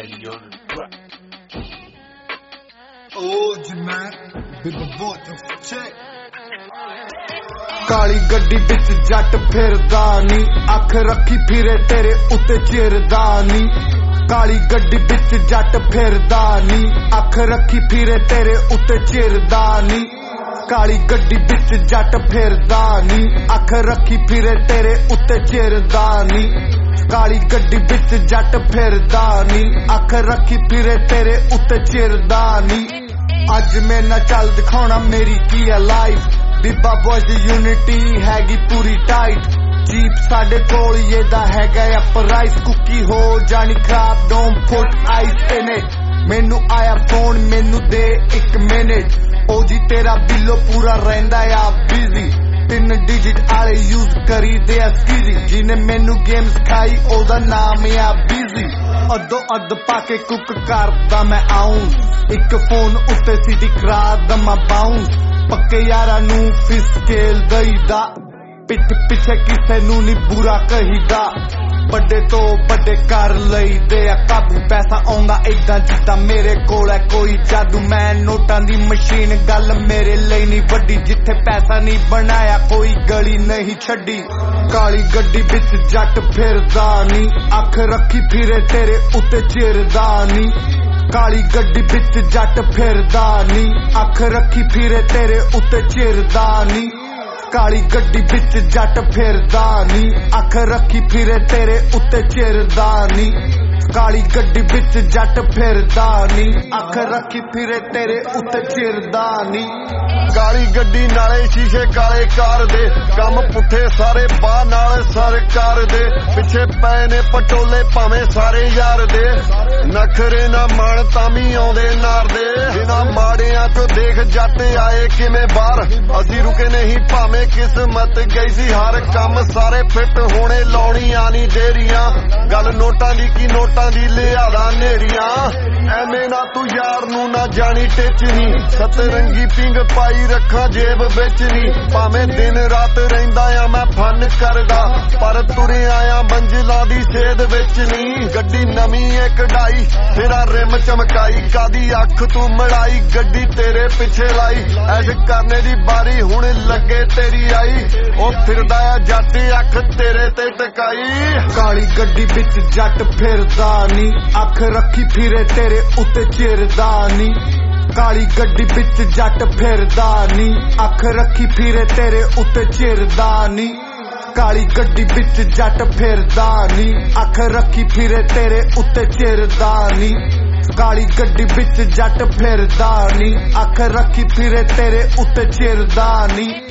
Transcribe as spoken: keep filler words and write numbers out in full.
Daddy on the track. Old man, big boy, check. ਕਾਲੀ ਗੱਡੀ ਵਿੱਚ ਜੱਟ ਫਿਰਦਾ ਨੀ, ਅੱਖ ਰੱਖੀ ਫਿਰੇ ਤੇਰੇ ਉੱਤੇ ਚਿਰਦਾ ਨੀ। ਕਾਲੀ ਗੱਡੀ ਵਿੱਚ ਜੱਟ ਫਿਰਦਾ ਨੀ, ਅੱਖ ਰੱਖੀ ਫਿਰੇ ਤੇਰੇ ਉੱਤੇ ਚਿਰਦਾ ਨੀ। ਕਾਲੀ ਗੱਡੀ ਵਿੱਚ ਜੱਟ ਫਿਰਦਾ ਨੀ, ਅੱਖ ਰੱਖੀ ਫਿਰੇ ਤੇਰੇ ਉੱਤੇ ਚਿਰਦਾ ਨੀ। ਕਾਲੀ ਗੱਡੀ ਵਿੱਚ ਜੱਟ ਫਿਰਦਾ ਨੀ, ਅੱਖ ਰੱਖੀ ਫਿਰੇ ਤੇਰੇ ਉੱਤੇ ਚਿਰਦਾ ਨੀ। ਅੱਜ ਮੇਰੇ ਨਾਲ ਚੱਲ ਦਿਖਾਉਣਾ ਮੇਰੀ ਕੀ ਆ ਲਾਈਫ। ਬੀਬਾ ਬॉयਜ਼ ਦੀ ਯੂਨਿਟੀ ਹੈਗੀ ਪੂਰੀ ਟਾਈਟ। ਜੀਪ ਸਾਡੇ ਕੋਲ ਇਹਦਾ ਹੈਗਾ ਆ ਪ੍ਰਾਈਸ। ਕੁੱਕੀ ਹੋ ਜਾਣੀ ਖਰਾਬ, don't put ice in it. ਮੈਨੂੰ ਆਇਆ ਫੋਨ, ਮੈਨੂੰ ਦੇ ਇੱਕ ਮਿੰਟ। ਉਹ ਜੀ ਤੇਰਾ ਬਿੱਲੋ ਪੂਰਾ ਰਹਿੰਦਾ ਆ ਬਿਜ਼ੀ। ਤਿੰਨ ਡਿਜਿਟ ਵਾਲੇ ਯੂਜ਼ ਕਰੀਦੇ ਆ ਸਕੀਜ਼ੀ। ਜਿਹਨੇ ਮੈਨੂੰ ਗੇਮ ਸਿਖਾਈ ਉਹਦਾ ਨਾਮ ਆ ਬਿਜ਼ੀ। ਅੱਧੋ ਅੱਧ ਪਾ ਕੇ ਕੁੱਕ ਕਰਦਾ ਮੈਂ ਆਉਂ, ਇੱਕ ਫੋਨ ਉੱਤੇ ਸਿੱਧੀ ਕਰਾ ਦਮਾ ਬਾਉਂਸ। ਪੱਕੇ ਯਾਰਾਂ ਨੂੰ ਫਿਸਕੇਲ ਦਈਦਾ, ਪਿੱਠ ਪਿੱਛੇ ਕਿਸੇ ਨੂੰ ਨੀ ਬੁਰਾ ਕਹੀਦਾ। ਵੱਡੇ ਤੋਂ ਵੱਡੇ ਕਰ ਲਈਦੇ ਆ ਕਾਬੂ। ਪੈਸਾ ਆਉਂਦਾ ਏਦਾਂ ਜਿੱਦਾਂ ਮੇਰੇ ਕੋਲ ਹੈ ਕੋਈ ਜਾਦੂ। ਮੈਂ ਨੋਟਾਂ ਦੀ ਮਸ਼ੀਨ, ਗੱਲ ਮੇਰੇ ਲਈ ਨਹੀਂ ਵੱਡੀ। ਜਿੱਥੇ ਪੈਸਾ ਨਹੀਂ ਬਣਾਇਆ ਕੋਈ ਗਲੀ ਨਹੀਂ ਛੱਡੀ। ਕਾਲੀ ਗੱਡੀ ਵਿੱਚ ਜੱਟ ਫਿਰਦਾ ਨੀ, ਅੱਖ ਰੱਖੀ ਫਿਰੇ ਤੇਰੇ ਉੱਤੇ ਚਿਰਦਾ ਨੀ। ਕਾਲੀ ਗੱਡੀ ਵਿੱਚ ਜੱਟ ਫਿਰਦਾ ਨੀ, ਅੱਖ ਰੱਖੀ ਫਿਰੇ ਤੇਰੇ ਉੱਤੇ ਚਿਰਦਾ ਨੀ। ਕਾਲੀ ਗੱਡੀ ਵਿੱਚ ਜੱਟ ਫਿਰਦਾ ਨੀ, ਅੱਖ ਰੱਖੀ ਫਿਰੇ ਤੇਰੇ ਉੱਤੇ ਚਿਰਦਾ ਨੀ। ਕਾਲੀ ਗੱਡੀ ਵਿੱਚ ਜੱਟ ਫਿਰਦਾ ਨੀ, ਅੱਖ ਰੱਖੀ ਫਿਰੇ ਤੇਰੇ ਉੱਤੇ ਚਿਰਦਾ ਨੀ। ਕਾਲੀ ਗੱਡੀ ਨਾਲੇ ਸ਼ੀਸ਼ੇ ਕਾਲੇ ਕਾਰ ਦੇ, ਕੰਮ ਪੁੱਠੇ ਸਾਰੇ ਬਾਹ ਨਾਲ ਸਰਕਾਰ ਦੇ। ਪਿੱਛੇ ਪਏ ਨੇ ਪਟੋਲੇ ਭਾਵੇਂ ਸਾਰੇ ਯਾਰ ਦੇ। ਨਖਰੇ ਨਾ ਮਣ ਤਾਂ ਵੀ ਆਉਂਦੇ ਨਾਰ ਦੇ। ਬਿਨਾਂ ਮਾੜਿਆਂ ਚੋਂ ਦੇਖ ਜੱਟ ਆਏ ਕਿਵੇਂ ਬਾਹਰ। ਅਸੀਂ ਰੁਕੇ ਨਹੀਂ ਭਾਵੇਂ ਕਿਸਮਤ ਗਈ ਸੀ ਹਰ ਕੰਮ। ਸਾਰੇ ਫਿੱਟ ਹੋਣੇ ਲਾਉਣੀਆਂ ਨੀ ਦੇਰੀਆਂ। ਗੱਲ ਨੋਟਾਂ ਦੀ ਕੀ ਨੋਟਾਂ ਦੀ ਲਿਆਦਾ ਨੇਰੀਆਂ। ਐਵੇਂ ਨਾ ਤੂੰ ਯਾਰ ਨੂੰ ਨਾ ਜਾਣੀ ਟਿੱਚ ਨੀ। ਸਤਰੰਗੀ ਪਿੰਗ ਪਾਈ ਰੱਖਾਂ ਜੇਬ ਵਿੱਚ ਨੀ। ਭਾਵੇਂ ਦਿਨ ਰਾਤ ਰਹਿੰਦਾ ਆ ਮੈਂ ਫਨ ਕਰਦਾ, ਪਰ ਤੁਰਿਆ ਆ ਮੰਜ਼ਿਲਾਂ ਦੀ ਸੇਧ ਵਿੱਚ ਨੀ। ਗੱਡੀ ਨਵੀਂ ਏ ਕਢਾਈ, ਤੇਰਾ ਰਿਮ ਚਮਕਾਈ। ਕਾਦੀ ਅੱਖ ਤੂੰ ਮੜਾਈ, ਗੱਡੀ ਤੇਰੇ ਪਿੱਛੇ ਲਾਈ। ਐਸ਼ ਕਰਨੇ ਦੀ ਬਾਰੀ ਹੁਣ ਲੱਗੇ ਤੇਰੀ ਆਈ। ਉਹ ਫਿਰਦਾ ਆ ਜੱਟ ਅੱਖ ਤੇਰੇ ਤੇ ਟਕਾਈ। ਕਾਲੀ ਗੱਡੀ ਵਿੱਚ ਜੱਟ ਫਿਰਦਾ ਨੀ, ਅੱਖ ਰੱਖੀ ਫਿਰੇ ਤੇਰੇ ਉੱਤੇ ਚਿਰਦਾ ਨੀ। ਕਾਲੀ ਗੱਡੀ ਵਿੱਚ ਜੱਟ ਫਿਰਦਾ ਨੀ, ਅੱਖ ਰੱਖੀ ਫਿਰੇ ਤੇਰੇ ਉੱਤੇ ਚਿਰਦਾ ਨੀ। ਕਾਲੀ ਗੱਡੀ ਵਿੱਚ ਜੱਟ ਫਿਰਦਾ ਨੀ, ਅੱਖ ਰੱਖੀ ਫਿਰੇ ਤੇਰੇ ਉੱਤੇ ਚਿਰਦਾ ਨੀ। ਕਾਲੀ ਗੱਡੀ ਵਿੱਚ ਜੱਟ ਫਿਰਦਾ ਨੀ, ਅੱਖ ਰੱਖੀ ਫਿਰੇ ਤੇਰੇ ਉੱਤੇ ਚਿਰਦਾ ਨੀ।